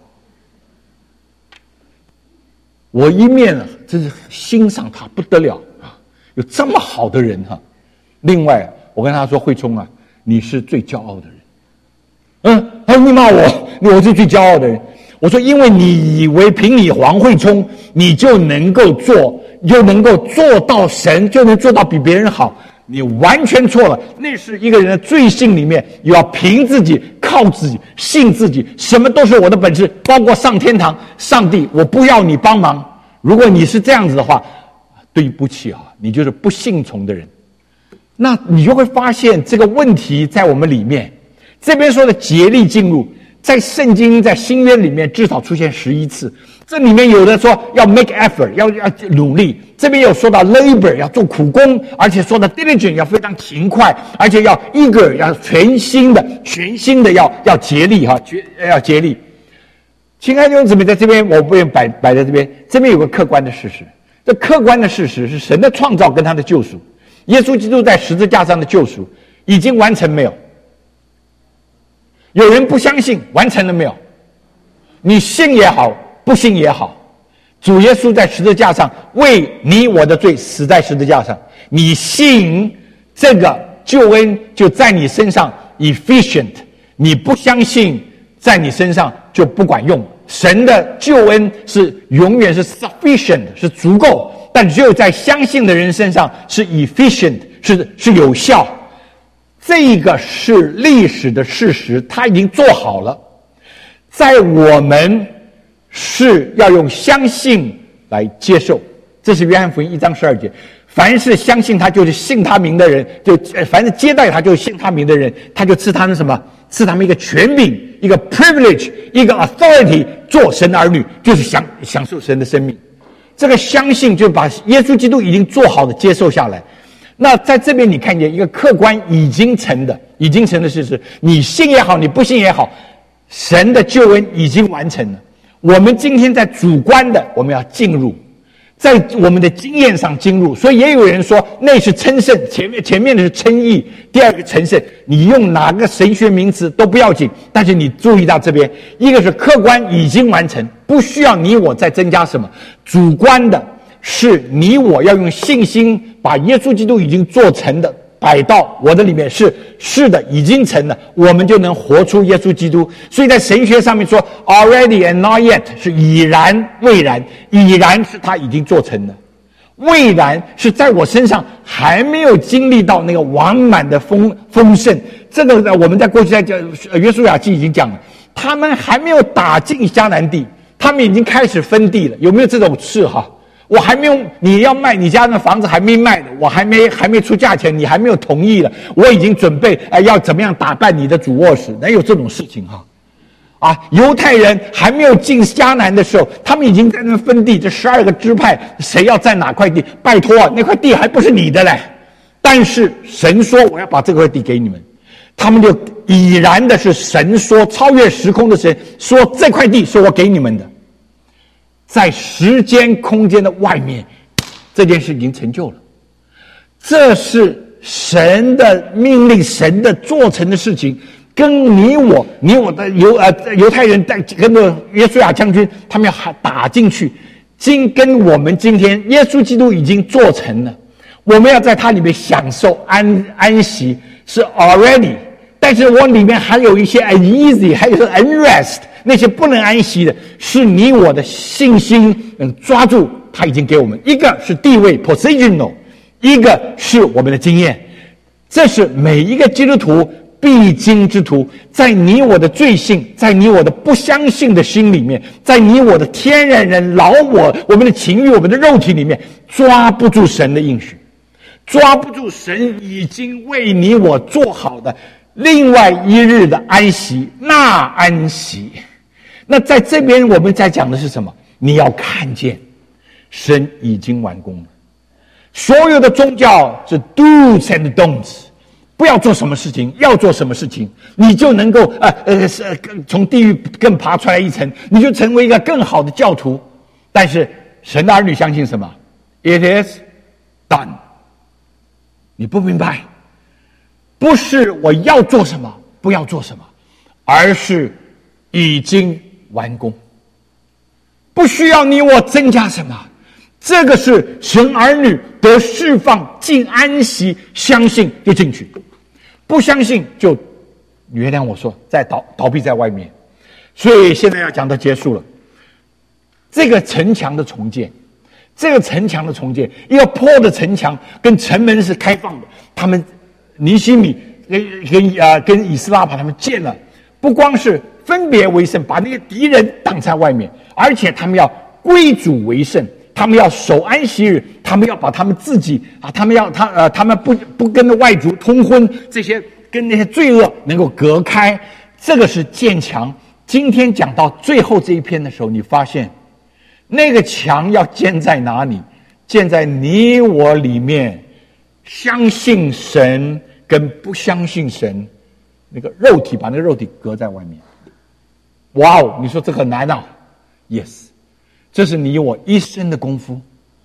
我一面真是欣赏他不得了啊，有这么好的人哈、啊。另外我跟他说，慧聪啊，你是最骄傲的人。嗯，他说你骂我，我是最骄傲的人。我说因为你以为凭你黄慧聪你就能够做，就能够做到神，就能做到比别人好。你完全错了，那是一个人的罪性里面要凭自己，靠自己，信自己，什么都是我的本事，包括上天堂。上帝，我不要你帮忙。如果你是这样子的话，对不起啊，你就是不信从的人。那你就会发现这个问题在我们里面。这边说的竭力进入，在圣经在新约里面至少出现十一次，这里面有的说要 make effort， 要要努力，这边有说到 labor 要做苦工，而且说到 diligent 要非常勤快，而且要 eager 要全心的全心的要要竭力哈，竭要竭力。亲爱的弟兄姊妹，在这边我不愿摆摆在这边，这边有个客观的事实， 这客观的事实是神的创造跟他的救赎，耶稣基督在十字架上的救赎已经完成没有？有人不相信，完成了没有？你信也好，不信也好，主耶稣在十字架上为你我的罪死在十字架上，你信这个救恩就在你身上 efficient， 你不相信在你身上就不管用。神的救恩是永远是 sufficient， 是足够，但只有在相信的人身上是 efficient， 是是有效。这个是历史的事实，他已经做好了，在我们是要用相信来接受。这是约翰福音一章十二节，凡是相信他就是信他名的人，就凡是接待他就是信他名的人，他就赐他们什么？赐他们一个权柄，一个 privilege， 一个 authority， 做神的儿女，就是享享受神的生命。这个相信就把耶稣基督已经做好的接受下来。那在这边你看见一个客观已经成的已经成的事实，你信也好，你不信也好，神的救恩已经完成了。我们今天在主观的我们要进入，在我们的经验上进入，所以也有人说那是称圣，前面前面的是称义，第二个成圣，你用哪个神学名词都不要紧，但是你注意到这边，一个是客观已经完成，不需要你我再增加什么，主观的是你我要用信心把耶稣基督已经做成的摆到我的里面，是是的，已经成了，我们就能活出耶稣基督。所以在神学上面说 already and not yet 是已然未然，已然是他已经做成了，未然是在我身上还没有经历到那个完满的丰丰盛。这个我们在过去在讲约书亚记已经讲了，他们还没有打进迦南地，他们已经开始分地了。有没有这种事哈？我还没有，你要卖你家的房子还没卖呢，我还没还没出价钱，你还没有同意了，我已经准备哎要怎么样打扮你的主卧室，哪有这种事情哈？啊，犹太人还没有进迦南的时候，他们已经在那分地，这十二个支派谁要占哪块地？拜托啊，那块地还不是你的嘞。但是神说我要把这块地给你们，他们就已然的是神说，超越时空的神说这块地是我给你们的。在时间空间的外面，这件事已经成就了。这是神的命令，神的做成的事情，跟你我你我的犹呃犹太人带跟着约书亚将军他们要打进去，今跟我们今天耶稣基督已经做成了，我们要在它里面享受安安息是 already， 但是我里面还有一些 uneasy， 还有是 unrest， 那些不能安息的，是你我的信心能抓住，他已经给我们，一个是地位 positional， 一个是我们的经验。这是每一个基督徒必经之途，在你我的罪性，在你我的不相信的心里面，在你我的天然人老我我们的情欲我们的肉体里面，抓不住神的应许，抓不住神已经为你我做好的另外一日的安息，那安息。那在这边我们在讲的是什么？你要看见神已经完工了。所有的宗教是 do's and don'ts， 不要做什么事情，要做什么事情，你就能够呃呃从地狱更爬出来一层，你就成为一个更好的教徒。但是神的儿女相信什么？ It is done。 你不明白，不是我要做什么不要做什么，而是已经完工，不需要你我增加什么。这个是神儿女得释放进安息，相信就进去，不相信就原谅我说再倒倒闭在外面。所以现在要讲到结束了，这个城墙的重建，这个城墙的重建，一个坡的城墙跟城门是开放的，他们尼希米跟跟呃跟以斯拉把他们建了，不光是分别为圣，把那个敌人挡在外面，而且他们要归主为圣，他们要守安息日，他们要把他们自己啊，他们要他呃，他们不不跟外族通婚，这些跟那些罪恶能够隔开，这个是建墙。今天讲到最后这一篇的时候，你发现那个墙要建在哪里？建在你我里面，相信神跟不相信神，那个肉体把那个肉体隔在外面。哇哦，你说这很难啊 ？Yes， 这是你我一生的功夫。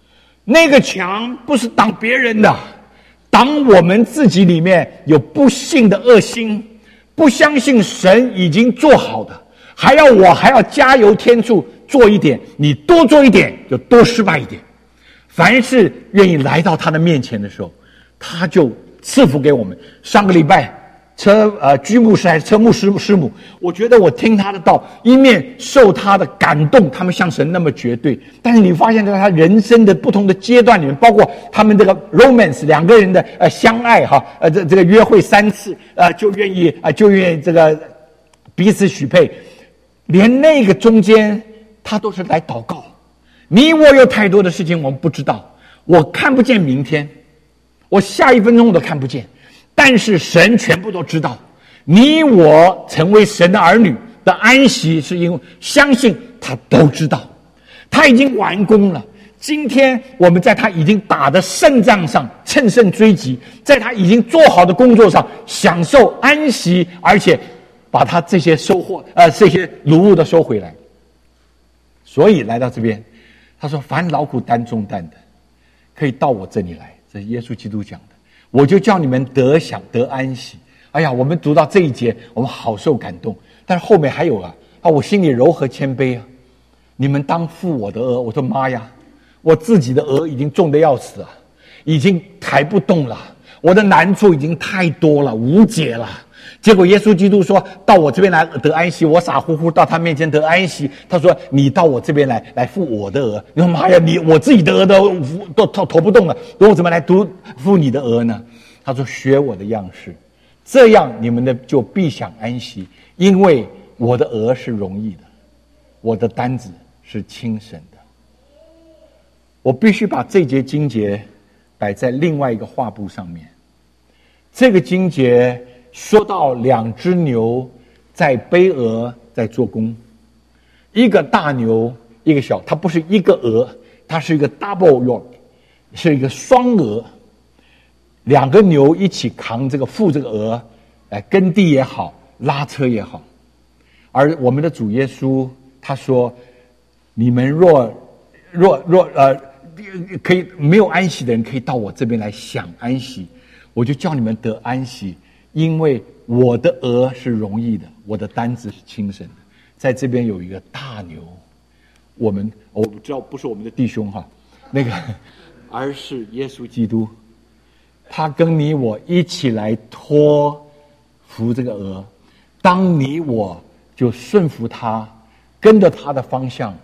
那个墙不是挡别人的，挡我们自己里面有不幸的恶心，不相信神已经做好的，还要我还要加油添醋做一点，你多做一点就多失败一点。凡是愿意来到他的面前的时候，他就赐福给我们。上个礼拜车呃居牧师还是车牧师师母，我觉得我听他的道，一面受他的感动，他们像神那么绝对，但是你发现在他人生的不同的阶段里面，包括他们这个 romance 两个人的呃相爱哈，呃这这个约会三次呃就愿意啊、呃、就愿意这个彼此许配，连那个中间他都是来祷告。你我有太多的事情我们不知道，我看不见明天，我下一分钟我都看不见，但是神全部都知道。你我成为神的儿女的安息，是因为相信他都知道，他已经完工了。今天我们在他已经打的胜仗上乘胜追击，在他已经做好的工作上享受安息，而且把他这些收获呃这些掳物都收回来。所以来到这边，他说凡劳苦担重担的可以到我这里来，这是耶稣基督讲的，我就叫你们得享得安息。哎呀，我们读到这一节我们好受感动，但是后面还有啊啊，我心里柔和谦卑啊，你们当负我的軛。我说妈呀，我自己的軛已经重得要死啊，已经抬不动了，我的难处已经太多了，无解了。结果耶稣基督说到我这边来得安息，我傻乎乎到他面前得安息。他说你到我这边来来负我的軛。你说妈呀，你我自己的軛都都都投不动了，我怎么来读负你的軛呢？他说学我的样式，这样你们的就必享安息，因为我的軛是容易的，我的担子是轻省的。我必须把这节经节摆在另外一个画布上面。这个经节说到两只牛在背鹅在做工，一个大牛一个小，它不是一个鹅，它是一个 double yoke， 是一个双鹅，两个牛一起扛这个负这个鹅，哎，耕地也好，拉车也好。而我们的主耶稣他说，你们若若若呃可以没有安息的人可以到我这边来享安息，我就叫你们得安息，因为我的軛是容易的，我的担子是轻省的。在这边有一个大牛，我们我不知道不是我们的弟兄哈，那个而是耶稣基督，他跟你我一起来托服这个軛，当你我就顺服他，跟着他的方向，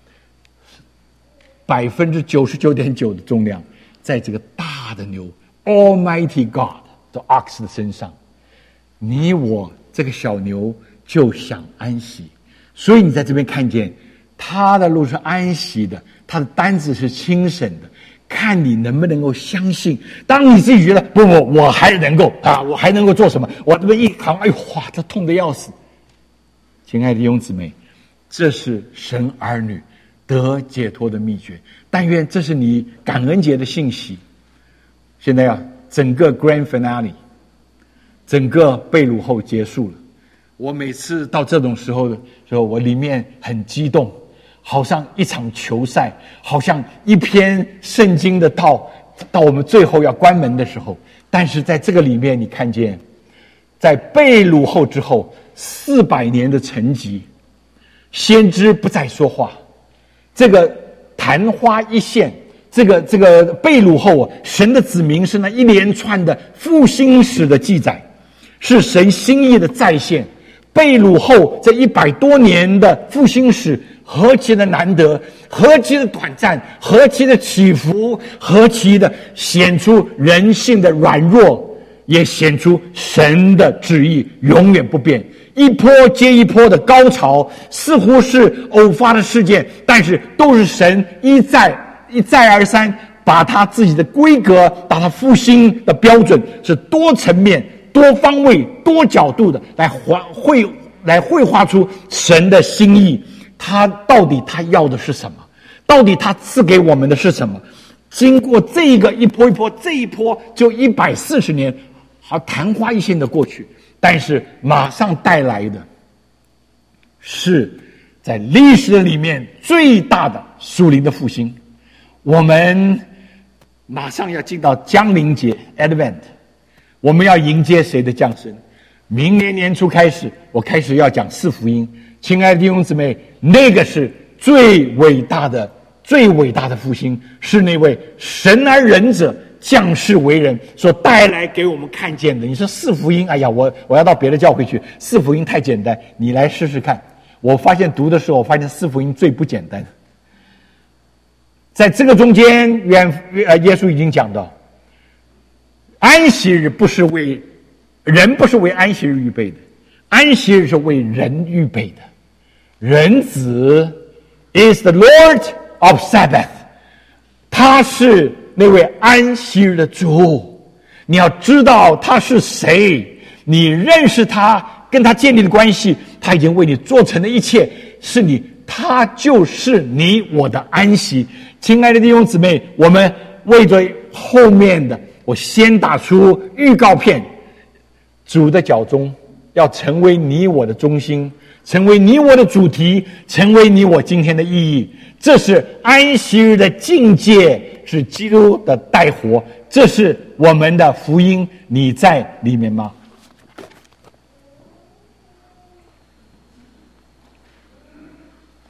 百分之九十九点九的重量在这个大的牛 Almighty God 的 ox 的身上，你我这个小牛就享安息。所以你在这边看见他的路是安息的，他的担子是轻省的，看你能不能够相信。当你自己觉得不不我还能够啊，我还能够做什么，我这么一扛，哎呦哇，这痛得要死。亲爱的弟兄姊妹，这是神儿女得解脱的秘诀。但愿这是你感恩节的信息。现在啊，整个 Grand Finale， 整个被掳后结束了。我每次到这种时候的时候，我里面很激动，好像一场球赛，好像一篇圣经的道，到我们最后要关门的时候。但是在这个里面，你看见，在被掳后之后四百年的沉寂，先知不再说话，这个昙花一现，这个这个被掳后啊，神的子民是那一连串的复兴史的记载，是神心意的再现。被掳后这一百多年的复兴史何其的难得，何其的短暂，何其的起伏，何其的显出人性的软弱，也显出神的旨意永远不变。一波接一波的高潮，似乎是偶发的事件，但是都是神一再一再而三把他自己的规格，把他复兴的标准是多层面、多方位、多角度的来绘来绘画出神的心意。他到底他要的是什么？到底他赐给我们的是什么？经过这个一波一波，这一波就一百四十年，好昙花一现的过去，但是马上带来的是在历史里面最大的属灵的复兴。我们马上要进到降临节 Advent， 我们要迎接谁的降生？明年年初开始，我开始要讲四福音。亲爱的弟兄姊妹，那个是最伟大的、最伟大的复兴，是那位神而仁者降世为人所带来给我们看见的。你说四福音，哎呀，我我要到别的教会去，四福音太简单，你来试试看。我发现读的时候，我发现四福音最不简单。在这个中间，原呃耶稣已经讲到，安息日不是为人，不是为安息日预备的，安息日是为人预备的。人子 is the Lord of Sabbath， 他是那位安息日的主。你要知道他是谁，你认识他，跟他建立的关系，他已经为你做成的一切，是你，他就是你我的安息。亲爱的弟兄姊妹，我们为着后面的，我先打出预告片，主的脚中要成为你我的中心，成为你我的主题，成为你我今天的意义。这是安息日的境界，是基督的带活，这是我们的福音。你在里面吗？